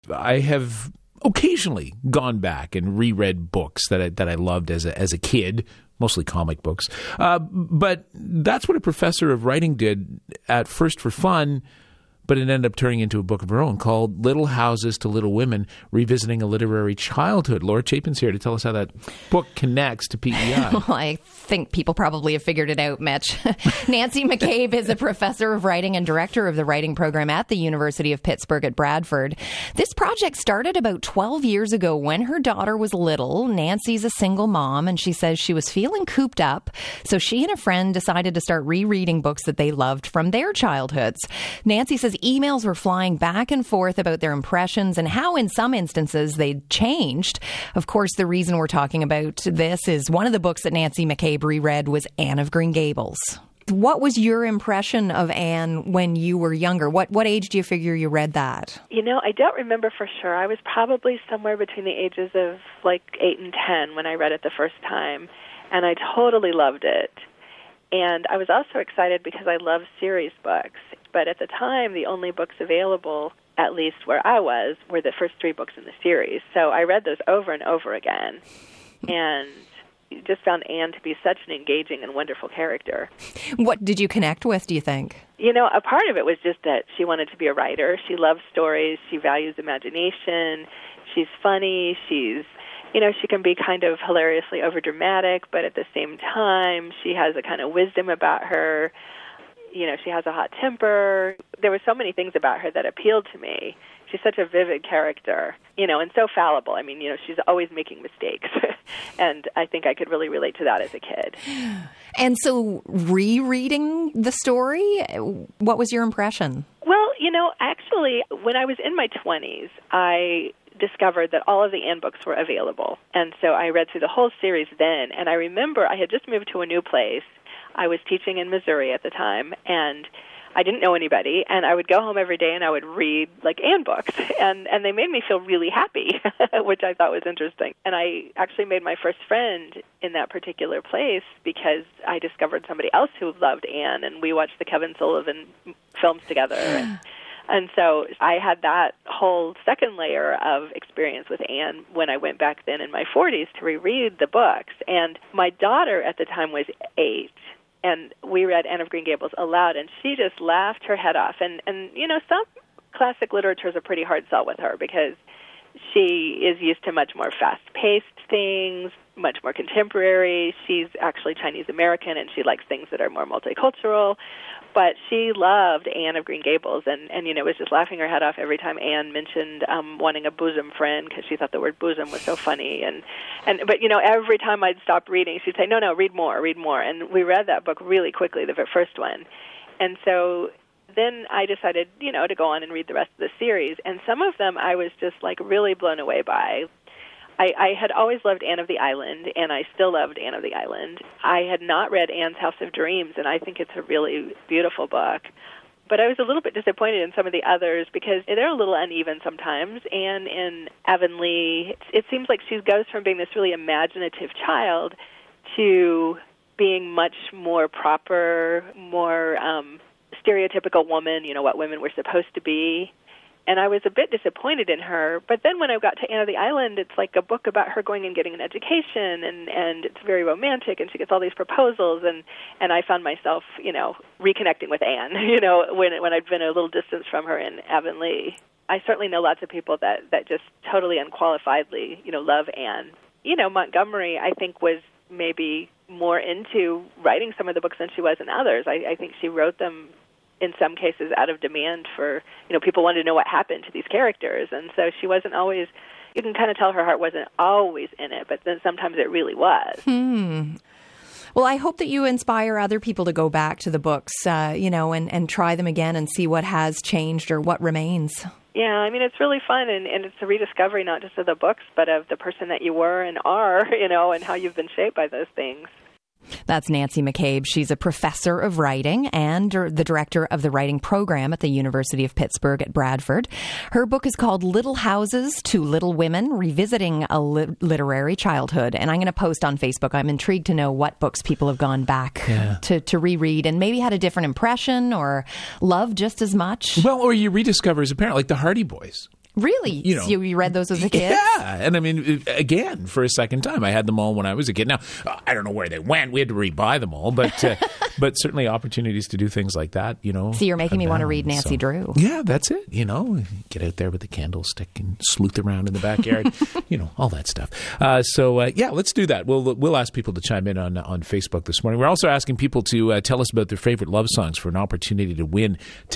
I have occasionally gone back and reread books that I loved as a kid, mostly comic books. But that's what a professor of writing did at first for fun, but it ended up turning into a book of her own called Little Houses to Little Women, Revisiting a Literary Childhood. Laura Chapin's here to tell us how that book connects to PEI. Well, I think people probably have figured it out, Mitch. Nancy McCabe is a professor of writing and director of the writing program at the University of Pittsburgh at Bradford. This project started about 12 years ago when her daughter was little. Nancy's a single mom, and she says she was feeling cooped up, so she and a friend decided to start rereading books that they loved from their childhoods. Nancy says emails were flying back and forth about their impressions and how in some instances they'd changed. Of course, the reason we're talking about this is one of the books that Nancy McCabe reread was Anne of Green Gables. What was your impression of Anne when you were younger? What age do you figure you read that? I don't remember for sure. I was probably somewhere between the ages of 8 and 10 when I read it the first time, and I totally loved it. And I was also excited because I love series books. But at the time, the only books available, at least where I was, were the first 3 books in the series. So I read those over and over again. And just found Anne to be such an engaging and wonderful character. What did you connect with, do you think? A part of it was just that she wanted to be a writer. She loves stories. She values imagination. She's funny. She can be kind of hilariously overdramatic, but at the same time, she has a kind of wisdom about her. She has a hot temper. There were so many things about her that appealed to me. She's such a vivid character, and so fallible. I mean, she's always making mistakes. And I think I could really relate to that as a kid. And so rereading the story, what was your impression? Well, actually, when I was in my 20s, I discovered that all of the Anne books were available. And so I read through the whole series then. And I remember I had just moved to a new place. I was teaching in Missouri at the time, and I didn't know anybody, and I would go home every day and I would read Anne books, and they made me feel really happy, which I thought was interesting. And I actually made my first friend in that particular place because I discovered somebody else who loved Anne, and we watched the Kevin Sullivan films together. And so I had that whole second layer of experience with Anne when I went back then in my 40s to reread the books. And my daughter at the time was 8. And we read Anne of Green Gables aloud, and she just laughed her head off. And some classic literature is a pretty hard sell with her because she is used to much more fast-paced things, much more contemporary. She's actually Chinese-American, and she likes things that are more multicultural. But she loved Anne of Green Gables and was just laughing her head off every time Anne mentioned wanting a bosom friend because she thought the word bosom was so funny. But every time I'd stop reading, she'd say, no, read more. And we read that book really quickly, the first one. And so then I decided, to go on and read the rest of the series. And some of them I was just really blown away by. I had always loved Anne of the Island, and I still loved Anne of the Island. I had not read Anne's House of Dreams, and I think it's a really beautiful book. But I was a little bit disappointed in some of the others because they're a little uneven sometimes. Anne in Avonlea, it seems like she goes from being this really imaginative child to being much more proper, more stereotypical woman, what women were supposed to be. And I was a bit disappointed in her. But then when I got to Anne of the Island, it's like a book about her going and getting an education, and it's very romantic, and she gets all these proposals, and I found myself, reconnecting with Anne, when I'd been a little distance from her in Avonlea. I certainly know lots of people that just totally unqualifiedly, love Anne. Montgomery, I think, was maybe more into writing some of the books than she was in others. I think she wrote them in some cases out of demand for, people wanted to know what happened to these characters. And so she wasn't always, you can kind of tell her heart wasn't always in it, but then sometimes it really was. Well, I hope that you inspire other people to go back to the books, and try them again and see what has changed or what remains. Yeah, it's really fun, and it's a rediscovery not just of the books, but of the person that you were and are, and how you've been shaped by those things. That's Nancy McCabe. She's a professor of writing and the director of the writing program at the University of Pittsburgh at Bradford. Her book is called Little Houses to Little Women, Revisiting a Literary Childhood. And I'm going to post on Facebook. I'm intrigued to know what books people have gone back to reread and maybe had a different impression or love just as much. Well, or you rediscover as a parent, like the Hardy Boys. Really? You know, you read those as a kid? Yeah. And I mean, again, for a second time, I had them all when I was a kid. Now, I don't know where they went. We had to rebuy them all, but certainly opportunities to do things like that, you know. So you're making me want to read Nancy Drew. Yeah, that's it. You know, get out there with the candlestick and sleuth around in the backyard, you know, all that stuff. Yeah, let's do that. We'll ask people to chime in on Facebook this morning. We're also asking people to tell us about their favorite love songs for an opportunity to win